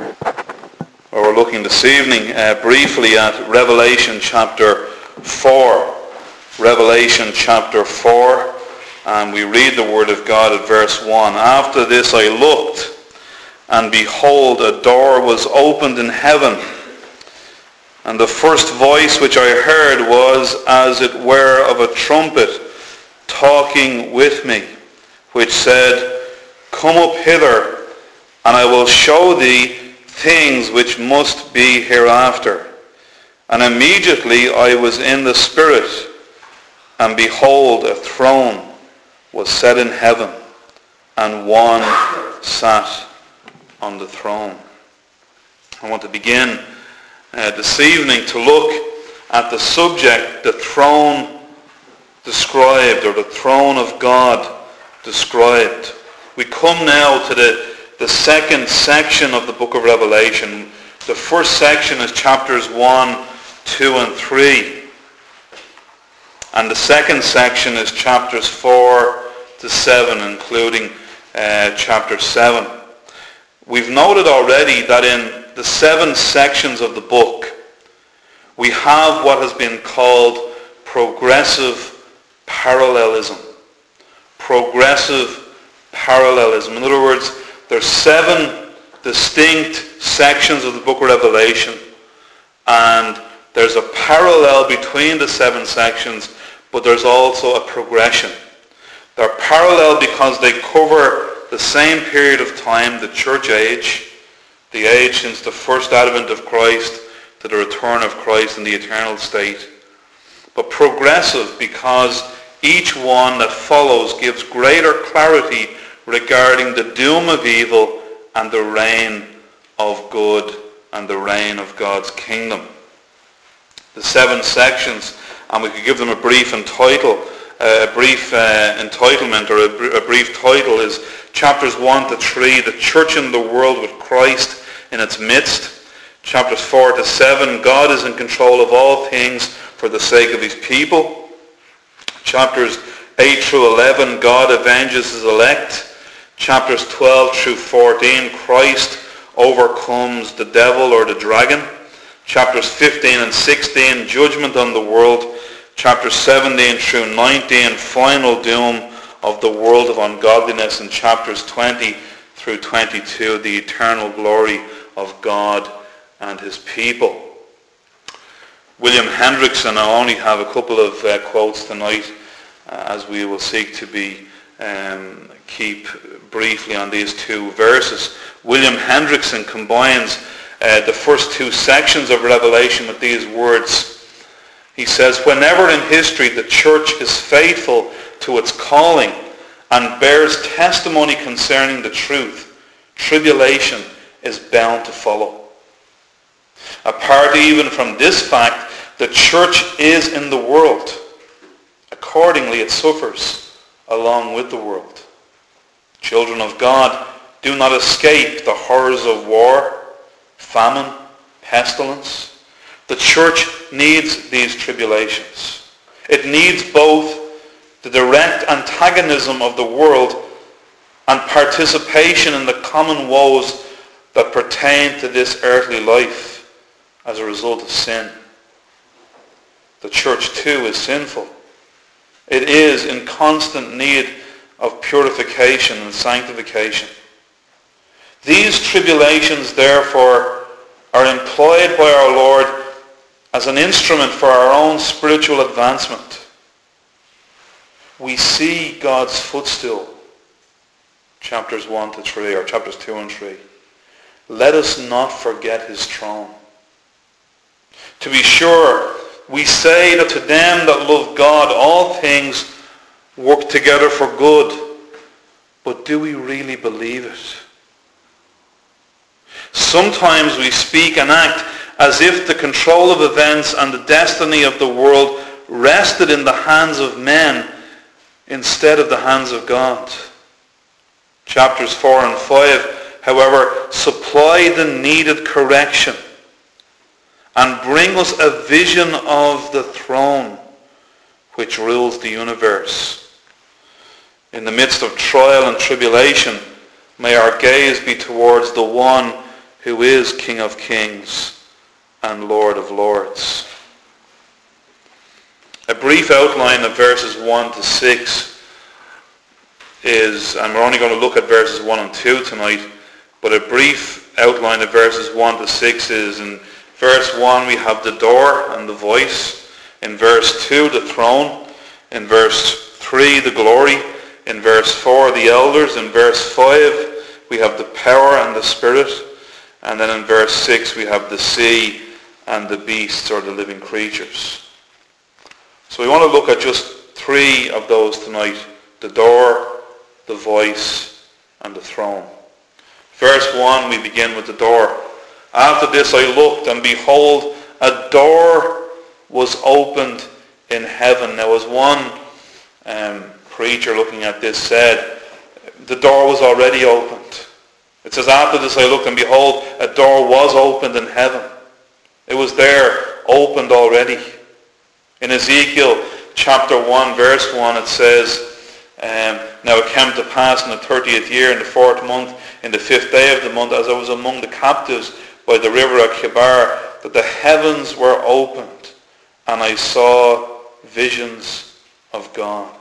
We're looking this evening briefly at Revelation chapter 4. Revelation chapter 4, and we read the word of God at verse 1. After this I looked, and behold, a door was opened in heaven. And the first voice which I heard was as it were of a trumpet talking with me, which said, Come up hither, and I will show thee things which must be hereafter. And immediately I was in the Spirit, and behold, a throne was set in heaven, and one sat on the throne. I want to begin this evening to look at the subject, the throne described, or the throne of God described. We come now to the second section of the book of Revelation. The first section is chapters 1, 2, and 3. And the second section is chapters 4 to 7, including chapter 7. We've noted already that in the 7 sections of the book, we have what has been called progressive parallelism. Progressive parallelism. In other words, there's 7 distinct sections of the book of Revelation, and there's a parallel between the 7 sections, but there's also a progression. They're parallel because they cover the same period of time, the church age, the age since the first advent of Christ to the return of Christ in the eternal state. But progressive because each one that follows gives greater clarity regarding the doom of evil and the reign of good and the reign of God's kingdom. The 7 sections, and we could give them a brief entitlement or a brief title, is chapters 1 to 3, the church in the world with Christ in its midst. Chapters 4 to 7, God is in control of all things for the sake of his people. Chapters 8 through 11, God avenges his elect. Chapters 12 through 14, Christ overcomes the devil or the dragon. Chapters 15 and 16, judgment on the world. Chapters 17 through 19, final doom of the world of ungodliness. And chapters 20 through 22, the eternal glory of God and his people. William Hendrickson, I only have a couple of quotes tonight, as we will seek to keep briefly on these 2 verses. William Hendrickson combines the first 2 sections of Revelation with these words. He says, whenever in history the church is faithful to its calling and bears testimony concerning the truth, tribulation is bound to follow. Apart even from this fact, the church is in the world. Accordingly, it suffers along with the world. Children of God do not escape the horrors of war, famine, pestilence. The church needs these tribulations. It needs both the direct antagonism of the world and participation in the common woes that pertain to this earthly life as a result of sin. The church too is sinful. It is in constant need of purification and sanctification. These tribulations, therefore, are employed by our Lord as an instrument for our own spiritual advancement. We see God's footstool, chapters 1 to 3, or chapters 2 and 3. Let us not forget his throne. To be sure, we say that to them that love God, all things work together for good. But do we really believe it? Sometimes we speak and act as if the control of events and the destiny of the world rested in the hands of men instead of the hands of God. Chapters 4 and 5, however, supply the needed correction and bring us a vision of the throne which rules the universe. In the midst of trial and tribulation, may our gaze be towards the one who is King of kings and Lord of lords. A brief outline of verses 1 to 6 is, and we're only going to look at verses 1 and 2 tonight, but a brief outline of verses 1 to 6 is, in verse 1 we have the door and the voice, in verse 2 the throne, in verse 3 the glory, in verse 4 the elders, in verse 5 we have the power and the spirit, and then in verse 6 we have the sea and the beasts, or the living creatures. So we want to look at just 3 of those tonight: the door, the voice, and the throne. Verse 1, we begin with the door. After this I looked, and behold, a door was opened in heaven. Now, as one preacher looking at this said, the door was already opened. It says, after this I looked, and behold, a door was opened in heaven. It was there, opened already. In Ezekiel chapter 1, verse 1, it says, now it came to pass in the 30th year, in the 4th month, in the 5th day of the month, as I was among the captives by the river of Chebar, that the heavens were opened, and I saw visions of God.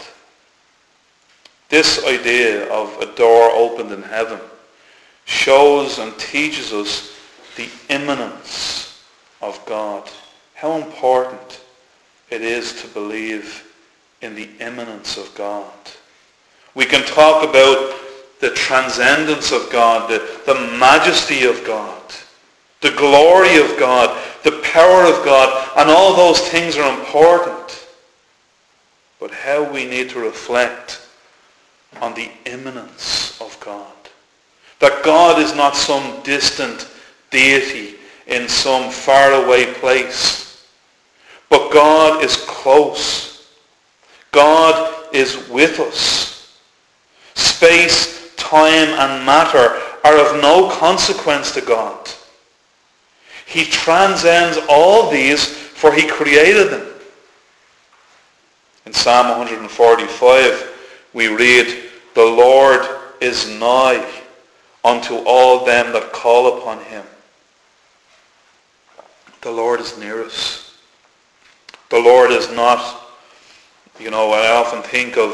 This idea of a door opened in heaven shows and teaches us the immanence of God. How important it is to believe in the immanence of God. We can talk about the transcendence of God, the majesty of God, the glory of God, the power of God, and all those things are important. But how we need to reflect on the immanence of God. That God is not some distant deity in some faraway place, but God is close. God is with us. Space, time, and matter are of no consequence to God. He transcends all these, for he created them. In Psalm 145, we read, the Lord is nigh unto all them that call upon him. The Lord is near us. The Lord is not, I often think of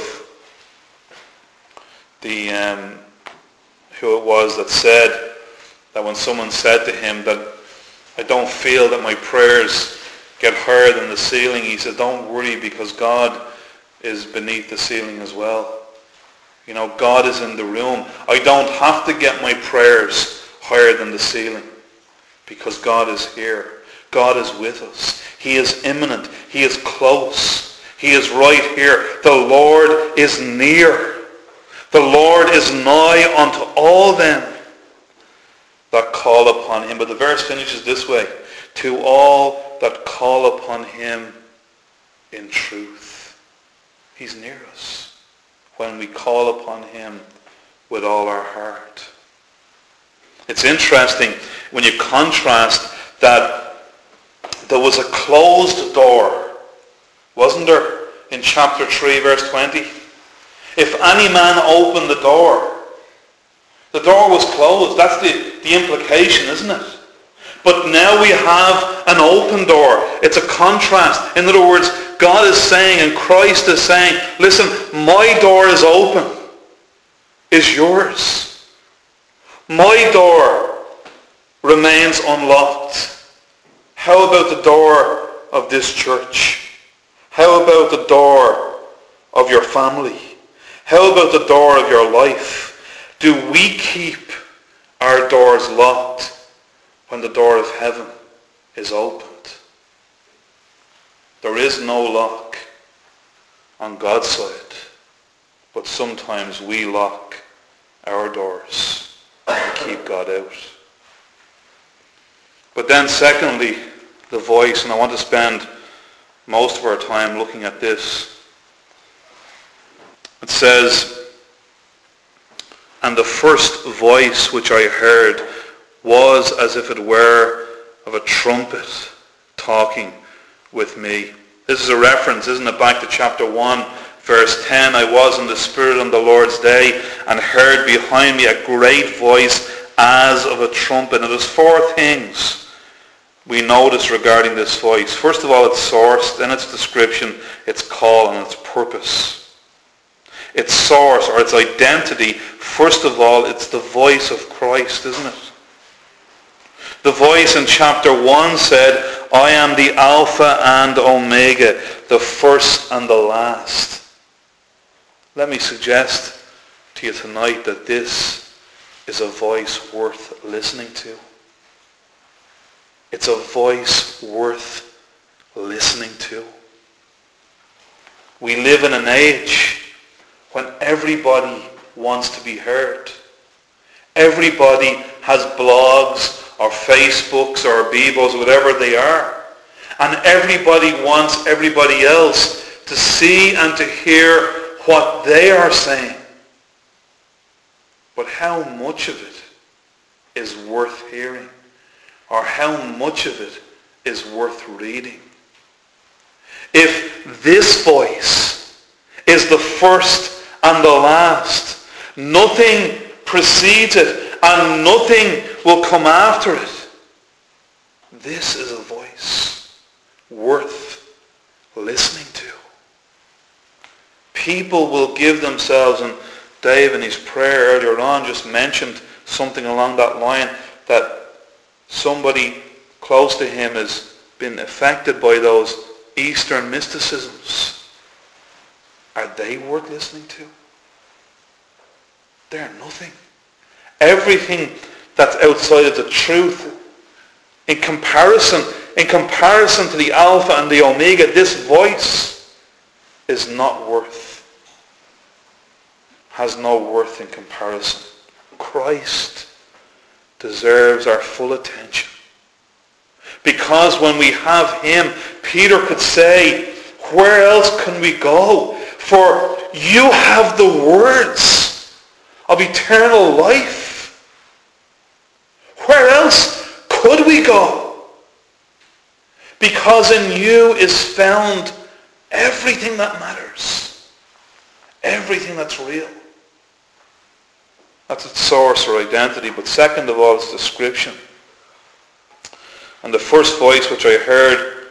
the who it was that said that when someone said to him that I don't feel that my prayers get higher than the ceiling, he said, don't worry, because God is beneath the ceiling as well. God is in the room. I don't have to get my prayers higher than the ceiling, because God is here. God is with us. He is immanent. He is close. He is right here. The Lord is near. The Lord is nigh unto all them that call upon him. But the verse finishes this way: to all that call upon him in truth. He's near us when we call upon him with all our heart. It's interesting when you contrast that there was a closed door, wasn't there, in chapter 3, verse 20? If any man opened the door was closed. That's the implication, isn't it? But now we have an open door. It's a contrast. In other words, God is saying and Christ is saying, listen, my door is open. Is yours. My door remains unlocked. How about the door of this church? How about the door of your family? How about the door of your life? Do we keep our doors locked when the door of heaven is opened? There is no lock on God's side, but sometimes we lock our doors and keep God out. But then secondly, the voice, and I want to spend most of our time looking at this. It says, and the first voice which I heard was as if it were of a trumpet talking with me. This is a reference, isn't it, back to chapter 1, verse 10. I was in the Spirit on the Lord's day and heard behind me a great voice as of a trumpet. Now there's four things we notice regarding this voice. First of all, its source, then its description, its call, and its purpose. Its source, or its identity, first of all, it's the voice of Christ, isn't it? The voice in chapter 1 said, I am the Alpha and Omega, the first and the last. Let me suggest to you tonight that this is a voice worth listening to. It's a voice worth listening to. We live in an age when everybody wants to be heard. Everybody has blogs or Facebooks or Bebos or whatever they are. And everybody wants everybody else to see and to hear what they are saying. But how much of it is worth hearing? Or how much of it is worth reading? If this voice is the first and the last, nothing precedes it and nothing will come after it. This is a voice worth listening to. People will give themselves, and Dave in his prayer earlier on just mentioned something along that line, that somebody close to him has been affected by those Eastern mysticisms. Are they worth listening to? They're nothing. Everything that's outside of the truth, in comparison to the Alpha and the Omega, this voice is not worth, has no worth in comparison. Christ deserves our full attention. Because when we have him, Peter could say, where else can we go? For you have the words of eternal life. Where else could we go? Because in you is found everything that matters. Everything that's real. That's its source or identity. But second of all, its description. And the first voice which I heard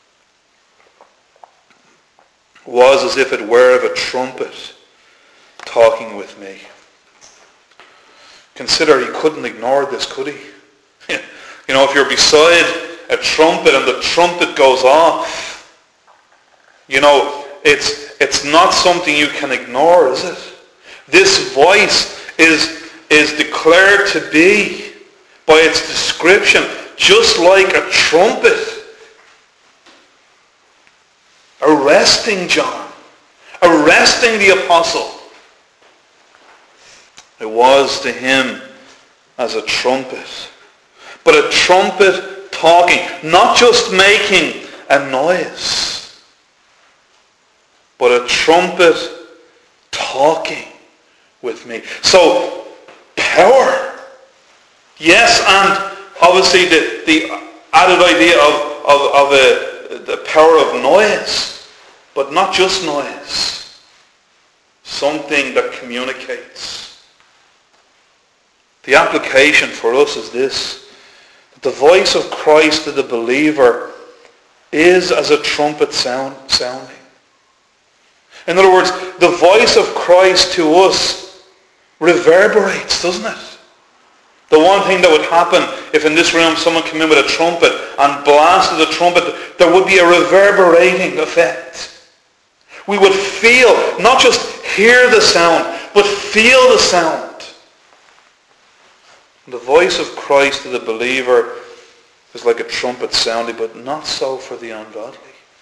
was as if it were of a trumpet talking with me. Consider, he couldn't ignore this, could he? You know, if you're beside a trumpet and the trumpet goes off, you know, it's not something you can ignore, is it? This voice is declared to be, by its description, just like a trumpet, arresting John, arresting the apostle. It was to him as a trumpet, but a trumpet talking, not just making a noise, but a trumpet talking with me. So, power. Yes, and obviously the added idea of the power of noise, but not just noise. Something that communicates. The application for us is this: that the voice of Christ to the believer is as a trumpet sounding. In other words, the voice of Christ to us reverberates, doesn't it? The one thing that would happen if in this room someone came in with a trumpet and blasted the trumpet, there would be a reverberating effect. We would feel, not just hear the sound, but feel the sound. The voice of Christ to the believer is like a trumpet sounding, but not so for the ungodly.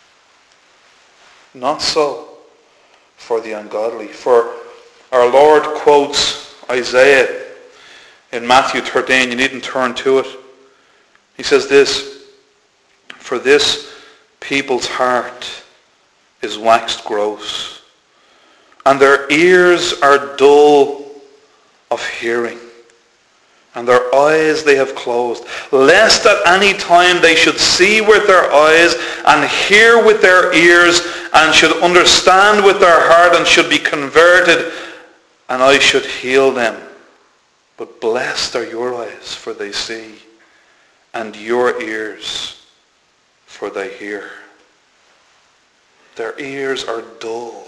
Not so for the ungodly. For our Lord quotes Isaiah in Matthew 13. You needn't turn to it. He says this: for this people's heart is waxed gross, and their ears are dull of hearing, and their eyes they have closed, lest at any time they should see with their eyes and hear with their ears and should understand with their heart and should be converted, and I should heal them. But blessed are your eyes, for they see, and your ears, for they hear. Their ears are dull,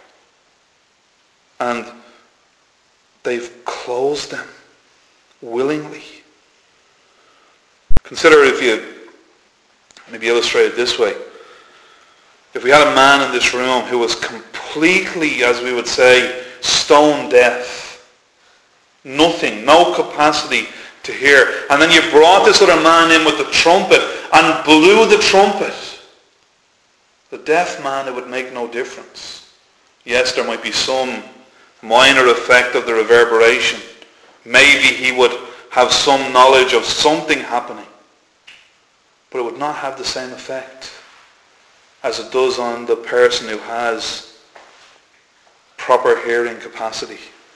and they've closed them willingly. Consider, if you maybe illustrate it this way. If we had a man in this room who was completely, as we would say, stone deaf, nothing, no capacity to hear, and then you brought this other man in with the trumpet and blew the trumpet, the deaf man, it would make no difference. Yes, there might be some minor effect of the reverberation. Maybe he would have some knowledge of something happening, but it would not have the same effect as it does on the person who has proper hearing capacity.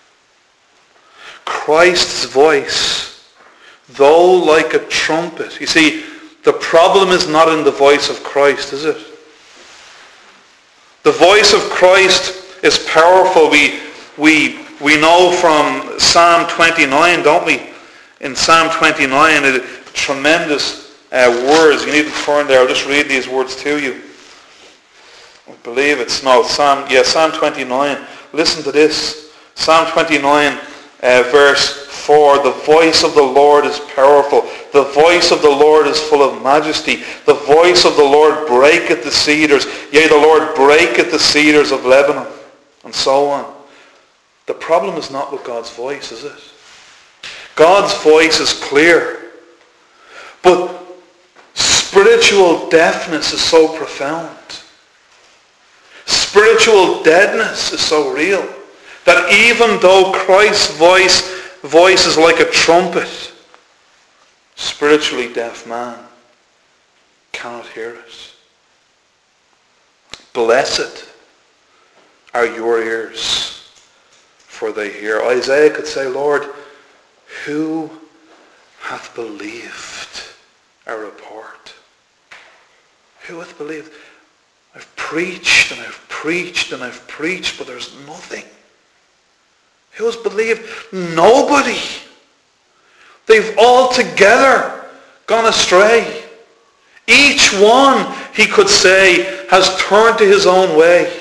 Christ's voice, though like a trumpet. You see, the problem is not in the voice of Christ, is it? The voice of Christ is powerful. We know from Psalm 29, don't we? In Psalm 29, tremendous words. You needn't turn there. I'll just read these words to you. I believe it's Psalm 29. Listen to this. Psalm 29, verse 4. The voice of the Lord is powerful. The voice of the Lord is full of majesty. The voice of the Lord breaketh the cedars. Yea, the Lord breaketh the cedars of Lebanon. And so on. The problem is not with God's voice, is it? God's voice is clear. But spiritual deafness is so profound. Spiritual deadness is so real that even though Christ's voice is like a trumpet, spiritually deaf man cannot hear it. Blessed are your ears, for they hear. Isaiah could say, Lord, who hath believed our report? Who hath believed? I've preached and I've preached and I've preached, but there's nothing. Who has believed? Nobody. They've all together gone astray. Each one, he could say, has turned to his own way.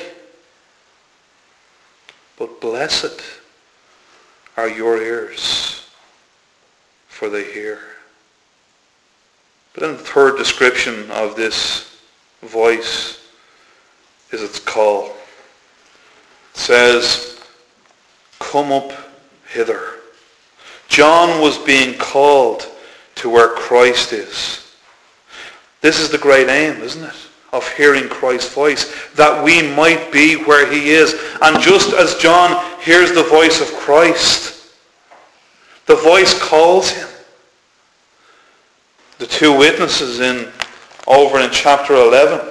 But blessed are your ears, for they hear. But then the third description of this voice is its call. It says, come up hither. John was being called to where Christ is. This is the great aim, isn't it, of hearing Christ's voice, that we might be where he is. And just as John hears the voice of Christ, the voice calls him. The two witnesses over in chapter 11,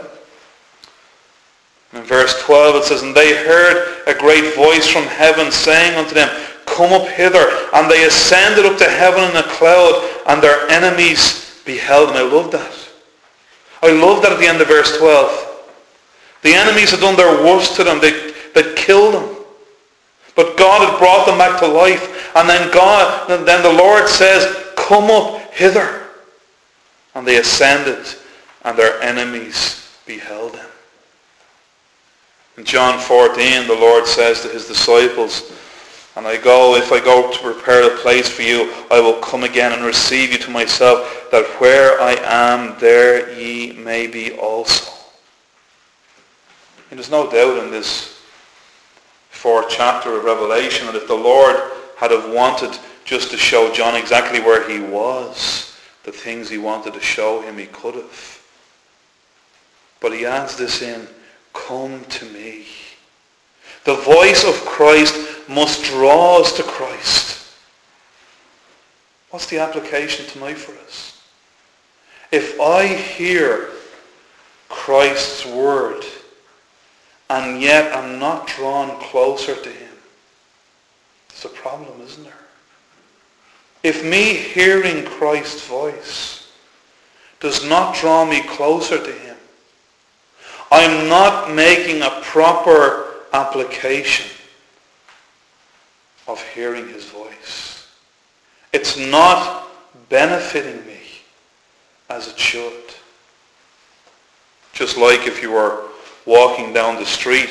in verse 12 it says, and they heard a great voice from heaven saying unto them, come up hither. And they ascended up to heaven in a cloud, and their enemies beheld them. I love that. I love that at the end of verse 12. The enemies had done their worst to them. They'd killed them. But God had brought them back to life. And then the Lord says, come up hither. And they ascended, and their enemies beheld him. In John 14, the Lord says to his disciples, and if I go to prepare a place for you, I will come again and receive you to myself, that where I am, there ye may be also. And there's no doubt in this 4th chapter of Revelation that if the Lord had have wanted just to show John exactly where he was, the things he wanted to show him, he could have. But he adds this in, come to me. The voice of Christ must draw us to Christ. What's the application tonight for us? If I hear Christ's word and yet I'm not drawn closer to him, it's a problem, isn't there? If me hearing Christ's voice does not draw me closer to him, I'm not making a proper application of hearing his voice. It's not benefiting me as it should. Just like if you were walking down the street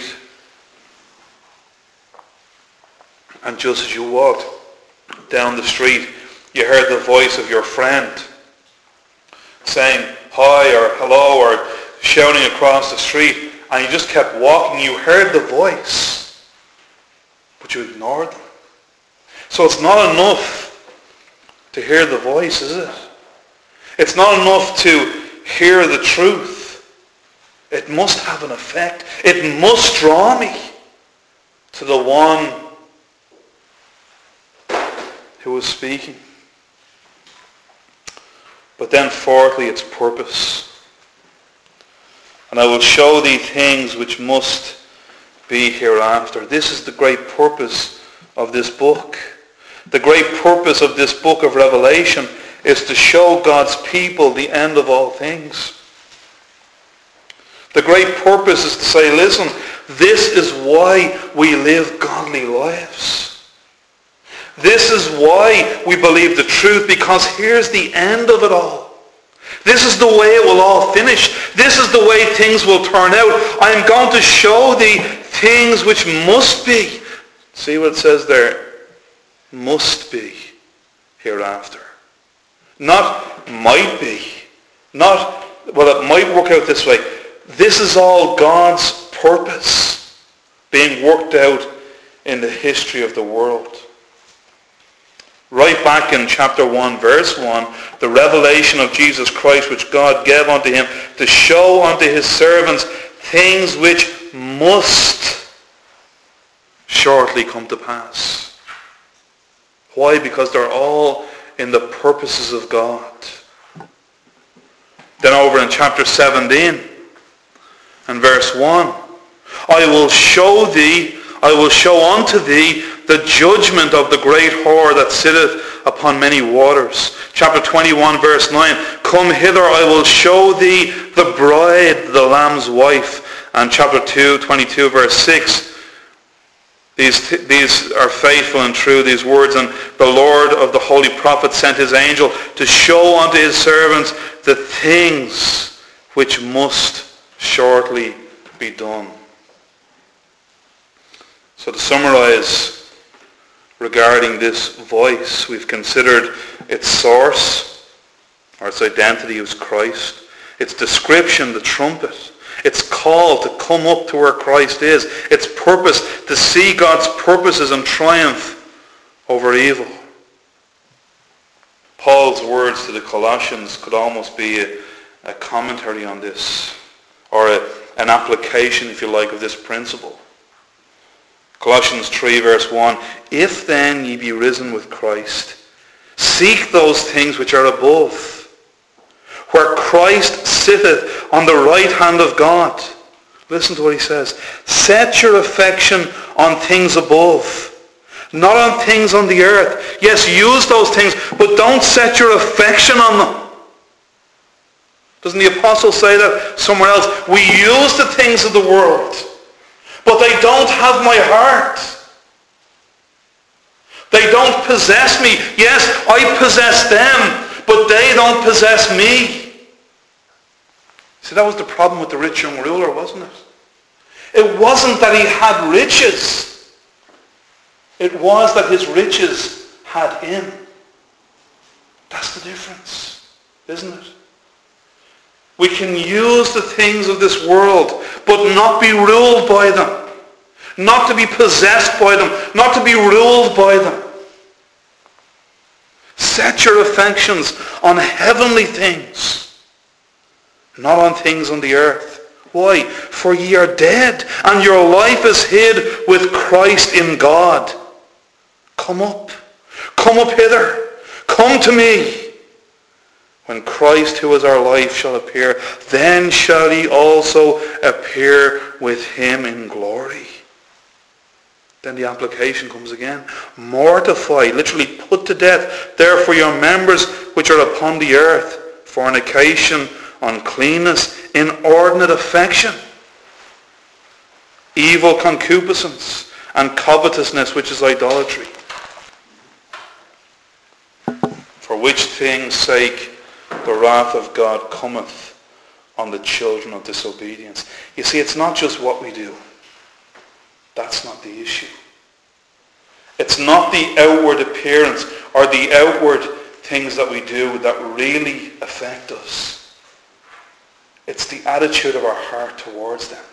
and just as you walked down the street, you heard the voice of your friend saying hi or hello or shouting across the street, and you just kept walking. You heard the voice, but you ignored them. So it's not enough to hear the voice, is it? It's not enough to hear the truth. It must have an effect. It must draw me to the one who is speaking. But then fourthly, its purpose. And I will show thee things which must be hereafter. This is the great purpose of this book. The great purpose of this book of Revelation is to show God's people the end of all things. The great purpose is to say, listen, this is why we live godly lives. This is why we believe the truth, because here's the end of it all. This is the way it will all finish. This is the way things will turn out. I am going to show thee things which must be. See what it says there? Must be hereafter. Not might be. Not, well, it might work out this way. This is all God's purpose being worked out in the history of the world. Right back in chapter 1, verse 1, the revelation of Jesus Christ which God gave unto him to show unto his servants things which must shortly come to pass. Why? Because they're all in the purposes of God. Then over in chapter 17 and verse 1, I will show unto thee the judgment of the great whore that sitteth upon many waters. Chapter 21 verse 9, come hither, I will show thee the bride, the Lamb's wife. And chapter 22 verse 6, these are faithful and true, these words, and the Lord of the holy prophet sent his angel to show unto his servants the things which must shortly be done. So to summarize regarding this voice, we've considered its source, or its identity as Christ, its description, the trumpet, its call to come up to where Christ is, its purpose to see God's purposes and triumph over evil. Paul's words to the Colossians could almost be a commentary on this, or an application, if you like, of this principle. Colossians 3 verse 1, if then ye be risen with Christ, seek those things which are above, where Christ sitteth on the right hand of God. Listen to what he says. Set your affection on things above, not on things on the earth. Yes, use those things, but don't set your affection on them. Doesn't the apostle say that somewhere else? We use the things of the world, but they don't have my heart. They don't possess me. Yes, I possess them, but they don't possess me. See, that was the problem with the rich young ruler, wasn't it? It wasn't that he had riches. It was that his riches had him. That's the difference, isn't it? We can use the things of this world, but not be ruled by them. Not to be possessed by them. Not to be ruled by them. Set your affections on heavenly things, not on things on the earth. Why? For ye are dead, and your life is hid with Christ in God. Come up. Come up hither. Come to me. When Christ, who is our life, shall appear, then shall ye also appear with him in glory. Then the application comes again. Mortify, literally put to death, therefore your members which are upon the earth, fornication, uncleanness, inordinate affection, evil concupiscence, and covetousness, which is idolatry. For which things' sake the wrath of God cometh on the children of disobedience. You see, it's not just what we do. That's not the issue. It's not the outward appearance or the outward things that we do that really affect us. It's the attitude of our heart towards them.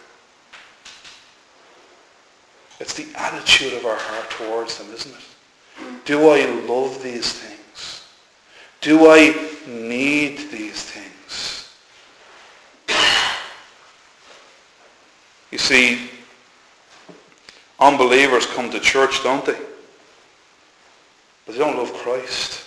It's the attitude of our heart towards them, isn't it? Do I love these things? Do I need these things? You see, unbelievers come to church, don't they? But they don't love Christ.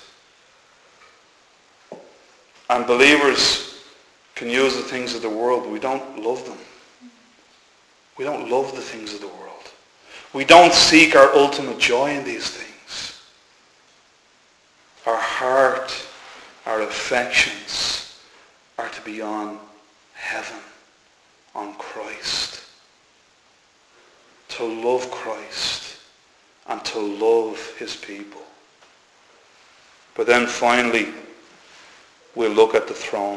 And believers can use the things of the world, but we don't love them. We don't love the things of the world. We don't seek our ultimate joy in these things. Our heart, our affections are to be on heaven, on Christ. To love Christ and to love his people. But then finally, we'll look at the throne.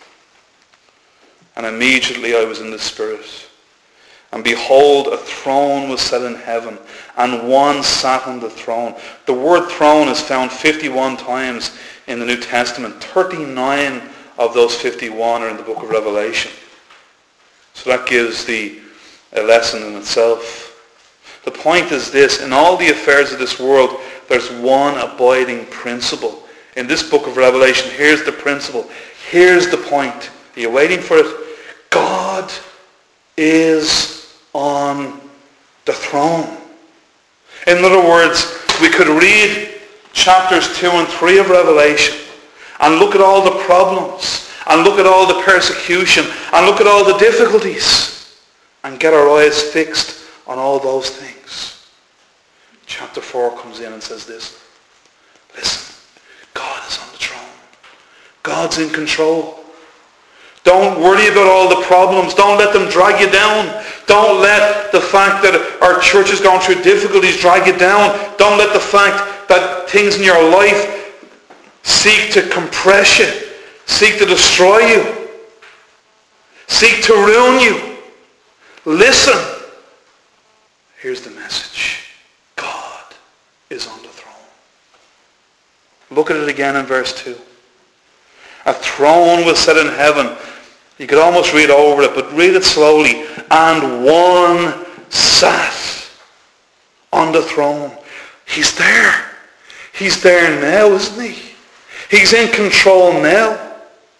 And immediately I was in the Spirit. And behold, a throne was set in heaven, and one sat on the throne. The word throne is found 51 times in the New Testament. 39 of those 51 are in the book of Revelation. So that gives a lesson in itself. The point is this: in all the affairs of this world, there's one abiding principle. In this book of Revelation, here's the principle. Here's the point. Are you waiting for it? God is on the throne. In other words, we could read chapters 2 and 3 of Revelation and look at all the problems and look at all the persecution and look at all the difficulties and get our eyes fixed on all those things. Chapter 4 comes in and says this: listen, God is on the throne. God's in control. Don't worry about all the problems. Don't let them drag you down. Don't let the fact that our church is going through difficulties drag you down. Don't let the fact that things in your life seek to compress you, seek to destroy you, seek to ruin you. Listen. Here's the message. God is on the throne. Look at it again in verse 2. A throne was set in heaven. You could almost read over it, but read it slowly. And one sat on the throne. He's there. He's there now, isn't he? He's in control now.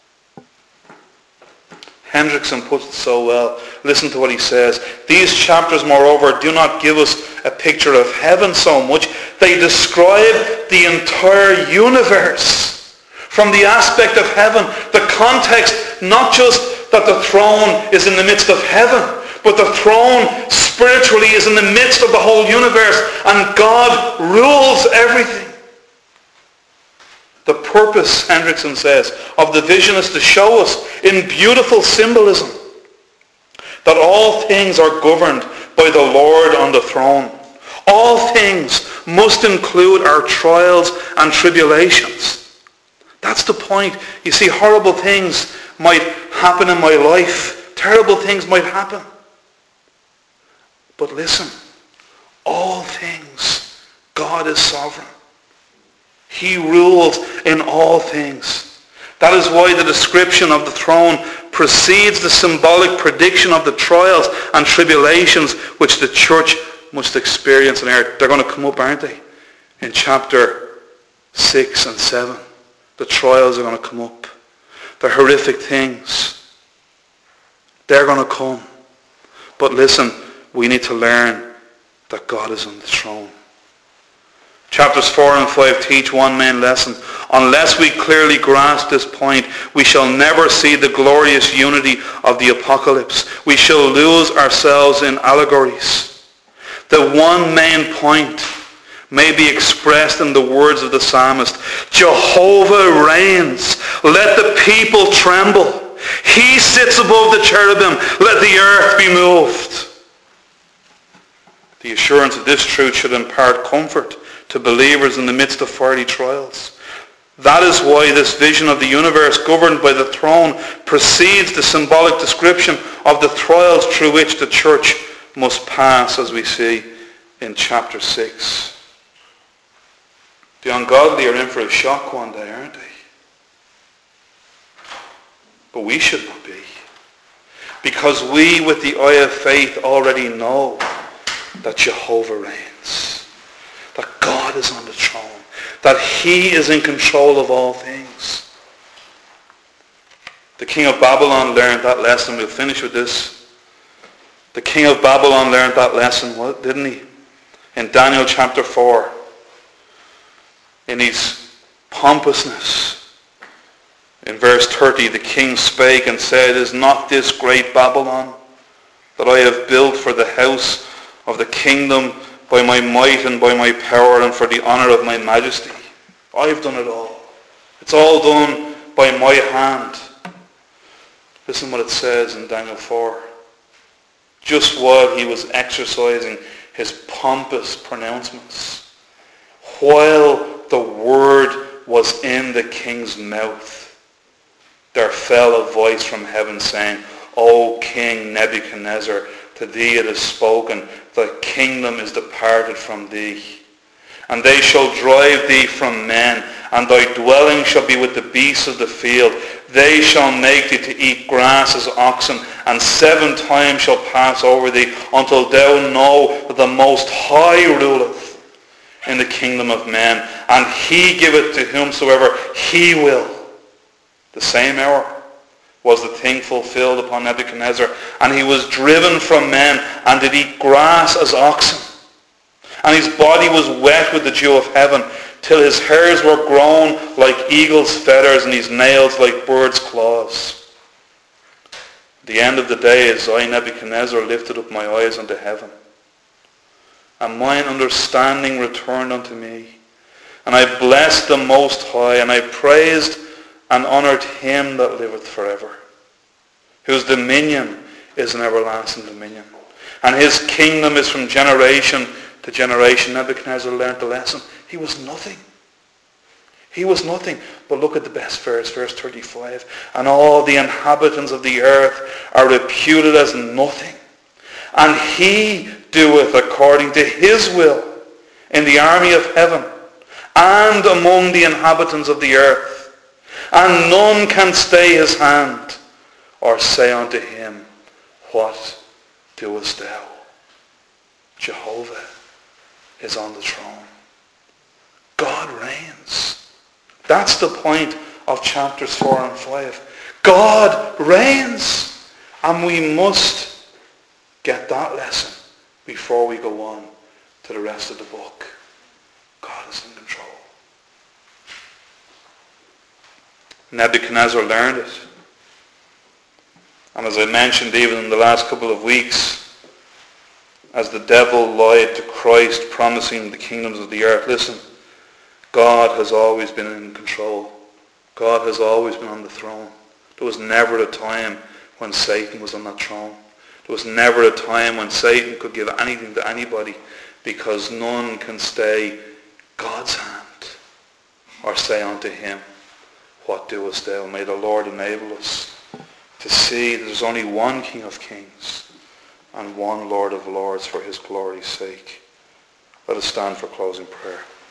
Hendrickson puts it so well. Listen to what he says. These chapters, moreover, do not give us a picture of heaven so much. They describe the entire universe. From the aspect of heaven, the context, not just that the throne is in the midst of heaven, but the throne spiritually is in the midst of the whole universe, and God rules everything. The purpose, Hendrickson says, of the vision is to show us in beautiful symbolism that all things are governed by the Lord on the throne. All things must include our trials and tribulations. That's the point. You see, horrible things might happen in my life. Terrible things might happen. But listen, all things, God is sovereign. He rules in all things. That is why the description of the throne precedes the symbolic prediction of the trials and tribulations which the church must experience on earth. They're going to come up, aren't they? In chapter 6 and 7. The trials are going to come up. The horrific things. They're going to come. But listen, we need to learn that God is on the throne. Chapters 4 and 5 teach one main lesson. Unless we clearly grasp this point, we shall never see the glorious unity of the apocalypse. We shall lose ourselves in allegories. The one main point may be expressed in the words of the psalmist. Jehovah reigns. Let the people tremble. He sits above the cherubim. Let the earth be moved. The assurance of this truth should impart comfort to believers in the midst of fiery trials. That is why this vision of the universe governed by the throne precedes the symbolic description of the trials through which the church must pass, as we see in chapter 6. The ungodly are in for a shock one day, aren't they? But we should not be. Because we, with the eye of faith, already know that Jehovah reigns. That God is on the throne. That he is in control of all things. The king of Babylon learned that lesson. We'll finish with this. The king of Babylon learned that lesson, didn't he? In Daniel chapter 4. In his pompousness. In verse 30, the king spake and said, Is not this great Babylon that I have built for the house of the kingdom by my might and by my power and for the honor of my majesty? I've done it all. It's all done by my hand. Listen what it says in Daniel 4. Just while he was exercising his pompous pronouncements, while the word was in the king's mouth, there fell a voice from heaven saying, O King Nebuchadnezzar, to thee it is spoken, thy kingdom is departed from thee. And they shall drive thee from men, and thy dwelling shall be with the beasts of the field. They shall make thee to eat grass as oxen, and 7 times shall pass over thee, until thou know that the Most High ruleth in the kingdom of men, and he giveth to whomsoever he will. The same hour was the thing fulfilled upon Nebuchadnezzar, and he was driven from men and did eat grass as oxen. And his body was wet with the dew of heaven, till his hairs were grown like eagle's feathers and his nails like bird's claws. At the end of the days, I, Nebuchadnezzar, lifted up my eyes unto heaven, and mine understanding returned unto me. And I blessed the Most High, and I praised and honoured him that liveth forever, whose dominion is an everlasting dominion, and his kingdom is from generation to generation. Nebuchadnezzar learned the lesson. He was nothing. He was nothing. But look at the best verse 35. And all the inhabitants of the earth are reputed as nothing. And he doeth according to his will in the army of heaven and among the inhabitants of the earth. And none can stay his hand or say unto him, What doest thou? Jehovah is on the throne. God reigns. That's the point of chapters 4 and 5. God reigns. And we must get that lesson before we go on to the rest of the book. God is in control. Nebuchadnezzar learned it. And as I mentioned even in the last couple of weeks, as the devil lied to Christ promising the kingdoms of the earth, listen, God has always been in control. God has always been on the throne. There was never a time when Satan was on that throne. There was never a time when Satan could give anything to anybody, because none can stay God's hand or say unto him, What doest thou? May the Lord enable us to see that there's only one King of Kings and one Lord of Lords for his glory's sake. Let us stand for closing prayer.